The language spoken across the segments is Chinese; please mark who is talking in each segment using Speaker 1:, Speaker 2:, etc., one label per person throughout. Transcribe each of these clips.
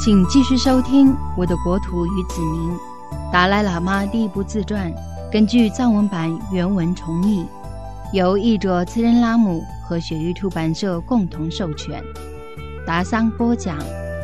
Speaker 1: 请继续收听《我的国土与子民》达赖喇嘛第一部自传，根据藏文版原文重译，由译者慈仁拉姆和雪域出版社共同授权。达桑播讲。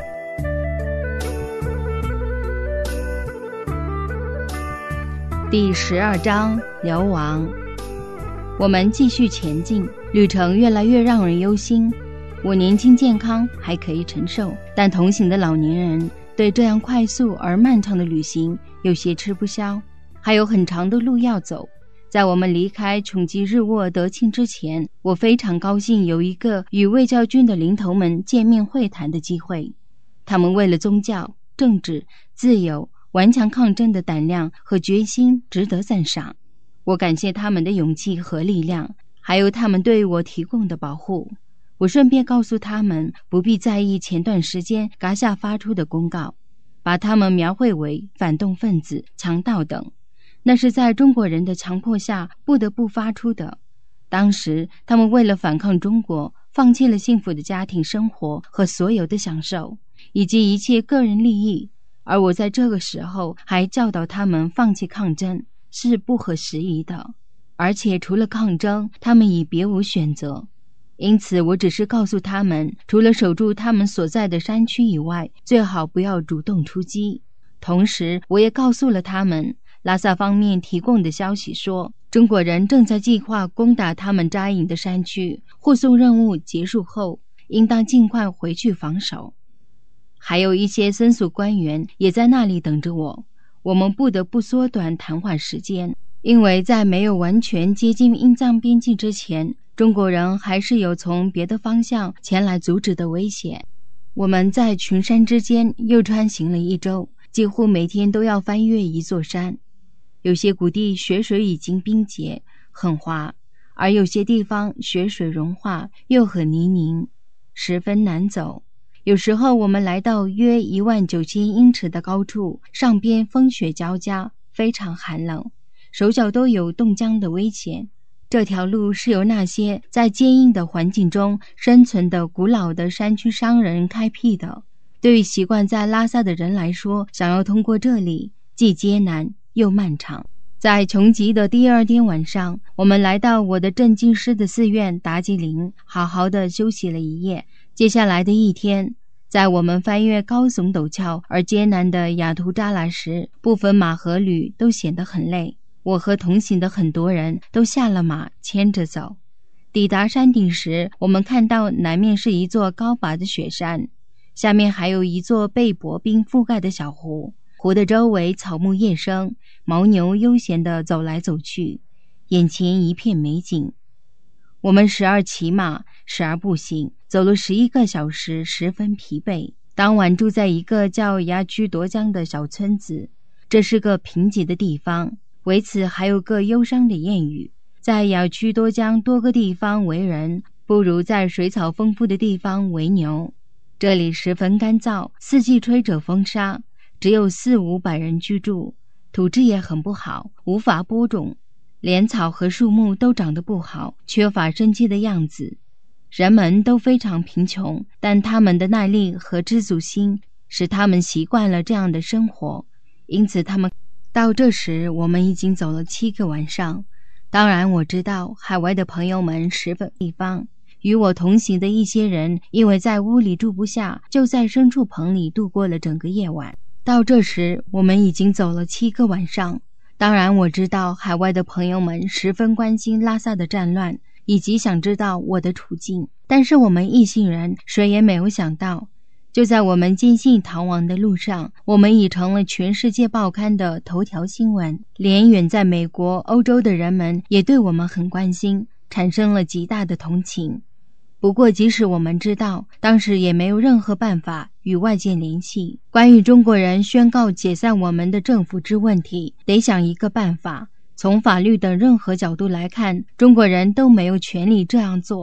Speaker 1: 第12章流亡。我们继续前进，旅程越来越让人忧心。我年轻健康还可以承受，但同行的老年人对这样快速而漫长的旅行有些吃不消，还有很长的路要走。在我们离开琼吉日沃德庆之前，我非常高兴有一个与卫教军的领头们见面会谈的机会。他们为了宗教、政治、自由、顽强抗争的胆量和决心值得赞赏。我感谢他们的勇气和力量，还有他们对我提供的保护。我顺便告诉他们不必在意前段时间嘎夏发出的公告，把他们描绘为反动分子、强盗等，那是在中国人的强迫下不得不发出的。当时他们为了反抗中国，放弃了幸福的家庭生活和所有的享受，以及一切个人利益，而我在这个时候还教导他们放弃抗争，是不合时宜的。而且除了抗争，他们已别无选择。因此我只是告诉他们，除了守住他们所在的山区以外，最好不要主动出击。同时我也告诉了他们，拉萨方面提供的消息说，中国人正在计划攻打他们扎营的山区，护送任务结束后应当尽快回去防守。还有一些森属官员也在那里等着我。我们不得不缩短谈话时间，因为在没有完全接近印藏边境之前，中国人还是有从别的方向前来阻止的危险。我们在群山之间又穿行了1周，几乎每天都要翻越一座山。有些谷地雪水已经冰结，很滑，而有些地方雪水融化，又很泥泞，十分难走。有时候我们来到约19000英尺的高处，上边风雪交加，非常寒冷，手脚都有冻僵的危险。这条路是由那些在坚硬的环境中生存的古老的山区商人开辟的。对于习惯在拉萨的人来说，想要通过这里既艰难又漫长。在琼吉的第2天晚上，我们来到我的镇静师的寺院达吉林，好好的休息了一夜。接下来的一天，在我们翻越高耸陡峭而艰难的雅图扎拉时，部分马和驴都显得很累。我和同行的很多人都下了马，牵着走。抵达山顶时，我们看到南面是一座高拔的雪山，下面还有一座被薄冰覆盖的小湖，湖的周围草木叶生，牦牛悠闲地走来走去，眼前一片美景。我们时而骑马，时而步行，走了11个小时，十分疲惫。当晚住在一个叫牙居夺江的小村子，这是个贫瘠的地方。为此还有个忧伤的谚语，在雅居多江多个地方为人，不如在水草丰富的地方为牛。这里十分干燥，四季吹着风沙，只有400-500人居住，土质也很不好，无法播种，连草和树木都长得不好，缺乏生机的样子。人们都非常贫穷，但他们的耐力和知足心使他们习惯了这样的生活，因此他们到这时我们已经走了7个晚上。当然我知道海外的朋友们十分地方，与我同行的一些人因为在屋里住不下，就在牲畜棚里度过了整个夜晚。到这时我们已经走了7个晚上。当然我知道海外的朋友们十分关心拉萨的战乱，以及想知道我的处境，但是我们一行人谁也没有想到，就在我们坚信逃亡的路上，我们已成了全世界报刊的头条新闻，连远在美国、欧洲的人们也对我们很关心，产生了极大的同情。不过即使我们知道，当时也没有任何办法与外界联系。关于中国人宣告解散我们的政府之问题，得想一个办法。从法律等任何角度来看，中国人都没有权利这样做。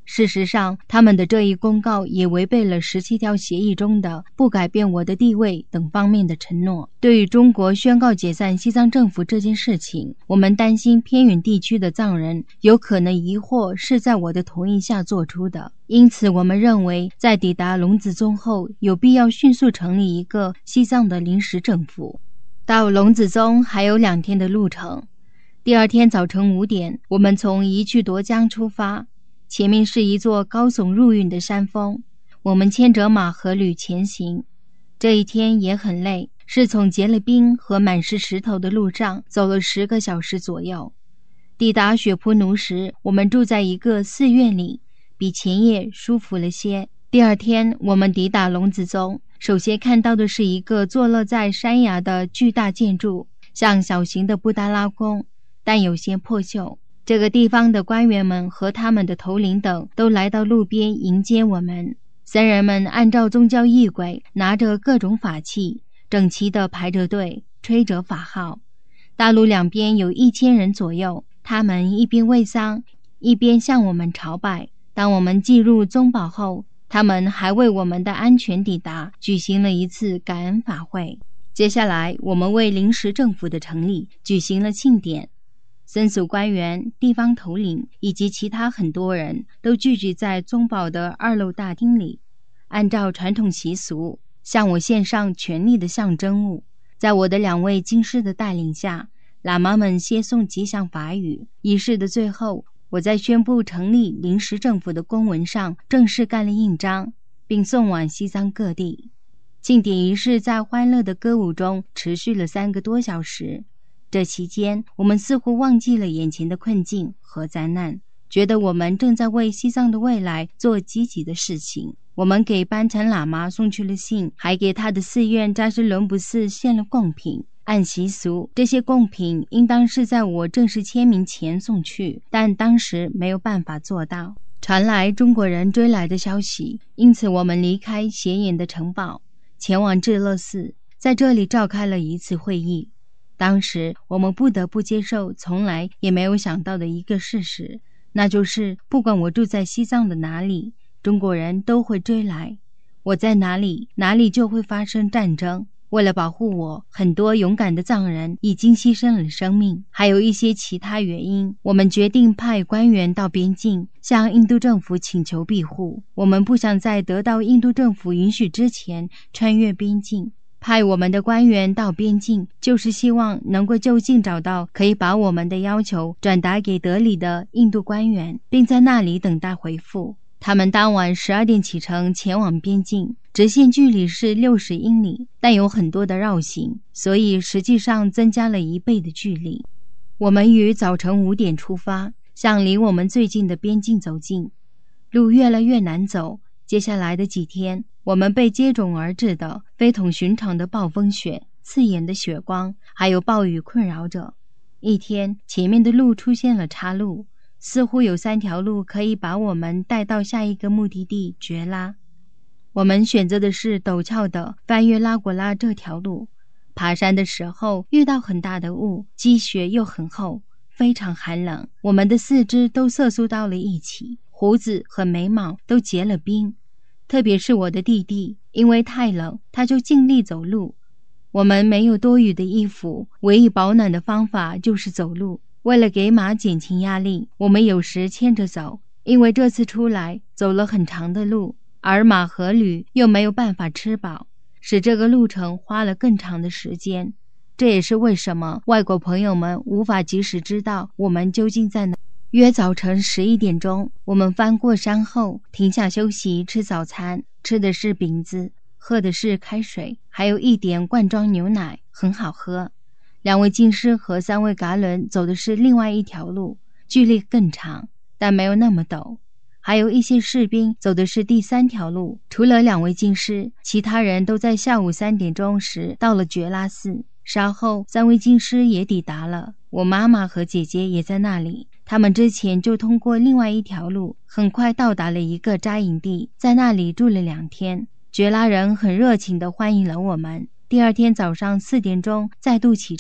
Speaker 1: 事实上，他们的这一公告也违背了17条协议中的不改变我的地位等方面的承诺。对于中国宣告解散西藏政府这件事情，我们担心偏远地区的藏人有可能疑惑是在我的同意下做出的，因此我们认为在抵达龙子宗后，有必要迅速成立一个西藏的临时政府。到龙子宗还有2天的路程。第2天早晨5点，我们从宜去沱江出发，前面是一座高耸入云的山峰，我们牵着马和驴前行。这一天也很累，是从结了冰和满是石头的路上走了10个小时左右。抵达雪扑奴时，我们住在一个寺院里，比前夜舒服了些。第2天我们抵达龙子宗，首先看到的是一个坐落在山崖的巨大建筑，像小型的布达拉宫，但有些破旧。这个地方的官员们和他们的头领等都来到路边迎接我们。僧人们按照宗教仪轨，拿着各种法器，整齐地排着队，吹着法号。大路两边有1000人左右，他们一边喂丧，一边向我们朝拜。当我们进入宗堡后，他们还为我们的安全抵达举行了一次感恩法会。接下来，我们为临时政府的成立举行了庆典。僧俗官员、地方头领以及其他很多人都聚集在宗堡的2楼大厅里，按照传统习俗向我献上权力的象征物。在我的2位经师的带领下，喇嘛们先诵吉祥法语。仪式的最后，我在宣布成立临时政府的公文上正式盖了印章，并送往西藏各地。庆典仪式在欢乐的歌舞中持续了3个多小时。这期间，我们似乎忘记了眼前的困境和灾难，觉得我们正在为西藏的未来做积极的事情。我们给班禅喇嘛送去了信，还给他的寺院扎什伦布寺献了贡品。按习俗，这些贡品应当是在我正式签名前送去，但当时没有办法做到。传来中国人追来的消息，因此我们离开显眼的城堡，前往智勒寺，在这里召开了一次会议。当时我们不得不接受从来也没有想到的一个事实，那就是不管我住在西藏的哪里，中国人都会追来。我在哪里，哪里就会发生战争。为了保护我，很多勇敢的藏人已经牺牲了生命，还有一些其他原因，我们决定派官员到边境，向印度政府请求庇护。我们不想在得到印度政府允许之前穿越边境。派我们的官员到边境，就是希望能够就近找到可以把我们的要求转达给德里的印度官员，并在那里等待回复。他们当晚12点启程前往边境，直线距离是60英里，但有很多的绕行，所以实际上增加了1倍的距离。我们于早晨5点出发，向离我们最近的边境走近。路越来越难走，接下来的几天，我们被接踵而至的非同寻常的暴风雪、刺眼的雪光还有暴雨困扰着。一天，前面的路出现了岔路，似乎有3条路可以把我们带到下一个目的地觉拉。我们选择的是陡峭的翻越拉果拉这条路。爬山的时候遇到很大的雾，积雪又很厚，非常寒冷，我们的四肢都瑟缩到了一起，胡子和眉毛都结了冰。特别是我的弟弟，因为太冷，他就尽力走路。我们没有多余的衣服，唯一保暖的方法就是走路。为了给马减轻压力，我们有时牵着走，因为这次出来走了很长的路，而马和驴又没有办法吃饱，使这个路程花了更长的时间。这也是为什么外国朋友们无法及时知道我们究竟在哪。约早晨11点钟，我们翻过山后停下休息吃早餐，吃的是饼子，喝的是开水，还有一点罐装牛奶，很好喝。2位进师和3位噶伦走的是另外一条路，距离更长，但没有那么陡。还有一些士兵走的是第3条路。除了2位进师，其他人都在下午3点钟时到了觉拉寺。稍后3位进师也抵达了，我妈妈和姐姐也在那里。他们之前就通过另外一条路，很快到达了一个扎营地，在那里住了2天。觉拉人很热情地欢迎了我们。第2天早上4点钟再度启程，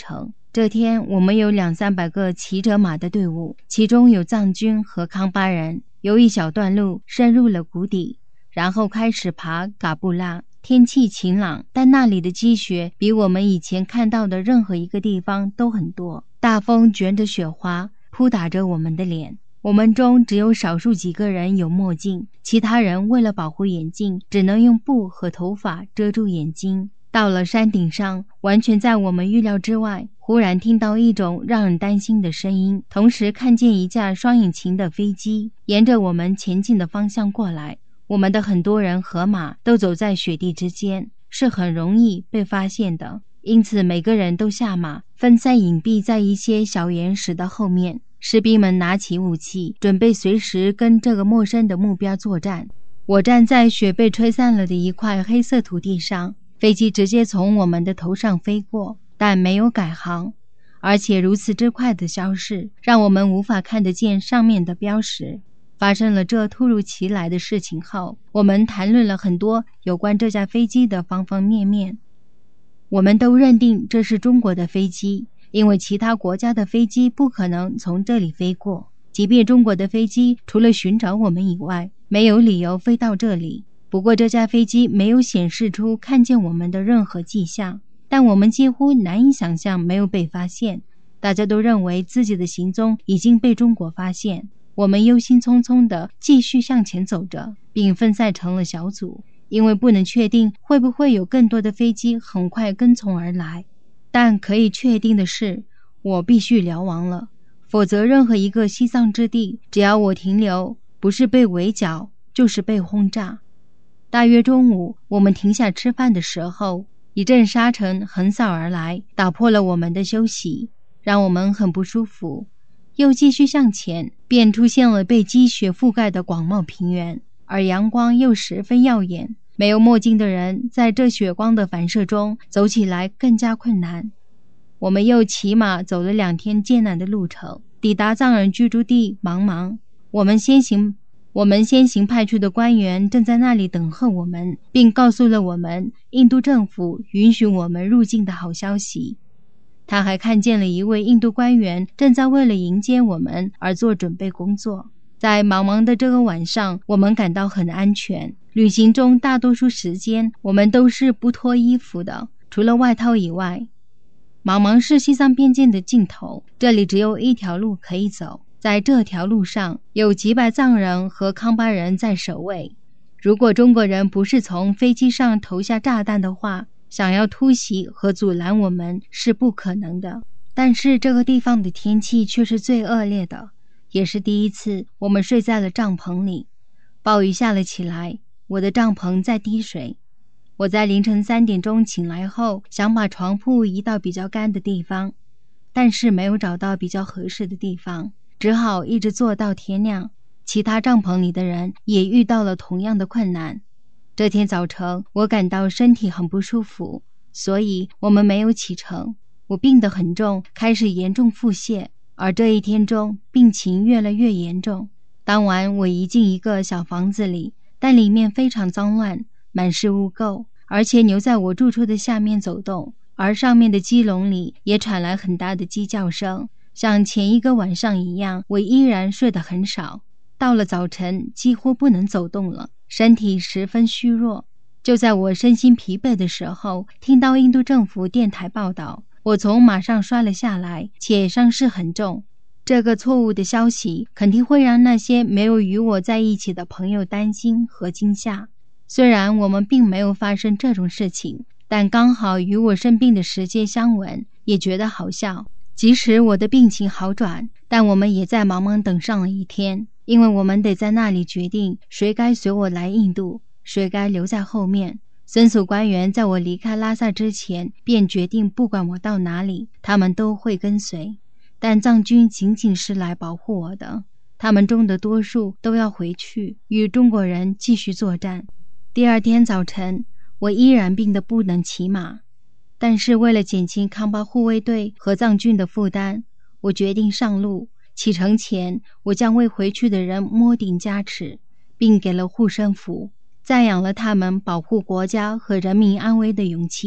Speaker 1: 这天我们有200-300个骑着马的队伍，其中有藏军和康巴人，有一小段路深入了谷底，然后开始爬嘎布拉。天气晴朗，但那里的积雪比我们以前看到的任何一个地方都很多。大风卷着雪花扑打着我们的脸，我们中只有少数几个人有墨镜，其他人为了保护眼镜，只能用布和头发遮住眼睛。到了山顶上，完全在我们预料之外，忽然听到一种让人担心的声音，同时看见一架双引擎的飞机沿着我们前进的方向过来。我们的很多人和马都走在雪地之间，是很容易被发现的，因此每个人都下马，分散隐蔽在一些小岩石的后面。士兵们拿起武器，准备随时跟这个陌生的目标作战。我站在雪被吹散了的一块黑色土地上，飞机直接从我们的头上飞过，但没有改航，而且如此之快的消逝，让我们无法看得见上面的标识。发生了这突如其来的事情后，我们谈论了很多有关这架飞机的方方面面。我们都认定这是中国的飞机，因为其他国家的飞机不可能从这里飞过，即便中国的飞机除了寻找我们以外，没有理由飞到这里。不过这架飞机没有显示出看见我们的任何迹象，但我们几乎难以想象没有被发现。大家都认为自己的行踪已经被中国发现。我们忧心忡忡地继续向前走着，并分散成了小组，因为不能确定会不会有更多的飞机很快跟从而来。但可以确定的是，我必须流亡了，否则任何一个西藏之地，只要我停留，不是被围剿，就是被轰炸。大约中午，我们停下吃饭的时候，一阵沙尘横扫而来，打破了我们的休息，让我们很不舒服。又继续向前，便出现了被积雪覆盖的广袤平原，而阳光又十分耀眼。没有墨镜的人在这雪光的反射中走起来更加困难。我们又骑马走了2天艰难的路程，抵达藏人居住地茫茫。我们先行派去的官员正在那里等候我们，并告诉了我们印度政府允许我们入境的好消息。他还看见了一位印度官员正在为了迎接我们而做准备工作。在茫茫的这个晚上，我们感到很安全。旅行中大多数时间我们都是不脱衣服的，除了外套以外。茫茫是西藏边境的尽头，这里只有一条路可以走，在这条路上有几百藏人和康巴人在守卫。如果中国人不是从飞机上投下炸弹的话，想要突袭和阻拦我们是不可能的。但是这个地方的天气却是最恶劣的，也是第一次我们睡在了帐篷里。暴雨下了起来，我的帐篷在滴水。我在凌晨3点钟醒来后，想把床铺移到比较干的地方，但是没有找到比较合适的地方，只好一直坐到天亮。其他帐篷里的人也遇到了同样的困难。这天早晨，我感到身体很不舒服，所以我们没有启程。我病得很重，开始严重腹泻，而这一天中病情越来越严重。当晚我移进一个小房子里，但里面非常脏乱，满是污垢，而且牛在我住处的下面走动，而上面的鸡笼里也传来很大的鸡叫声。像前一个晚上一样，我依然睡得很少。到了早晨，几乎不能走动了，身体十分虚弱。就在我身心疲惫的时候，听到印度政府电台报道，我从马上摔了下来，且伤势很重。这个错误的消息肯定会让那些没有与我在一起的朋友担心和惊吓。虽然我们并没有发生这种事情，但刚好与我生病的时间相吻，也觉得好笑。即使我的病情好转，但我们也在茫茫等上了1天，因为我们得在那里决定谁该随我来印度，谁该留在后面。森索官员在我离开拉萨之前便决定，不管我到哪里，他们都会跟随。但藏军仅仅是来保护我的，他们中的多数都要回去与中国人继续作战。第2天早晨，我依然病得不能骑马，但是为了减轻康巴护卫队和藏军的负担，我决定上路。启程前，我将为回去的人摸顶加持，并给了护身符，赞扬了他们保护国家和人民安危的勇气。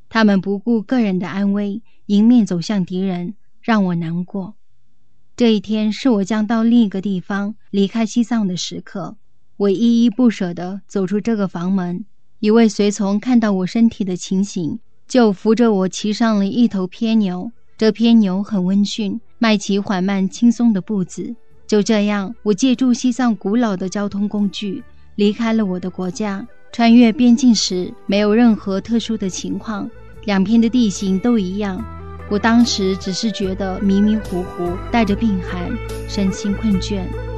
Speaker 1: 他们不顾个人的安危，迎面走向敌人，让我难过。这一天是我将到另一个地方离开西藏的时刻，我依依不舍地走出这个房门。一位随从看到我身体的情形，就扶着我骑上了一头偏牛。这偏牛很温驯，迈起缓慢轻松的步子。就这样，我借助西藏古老的交通工具离开了我的国家。穿越边境时没有任何特殊的情况，两边的地形都一样。我当时只是觉得迷迷糊糊，带着病寒，身心困倦。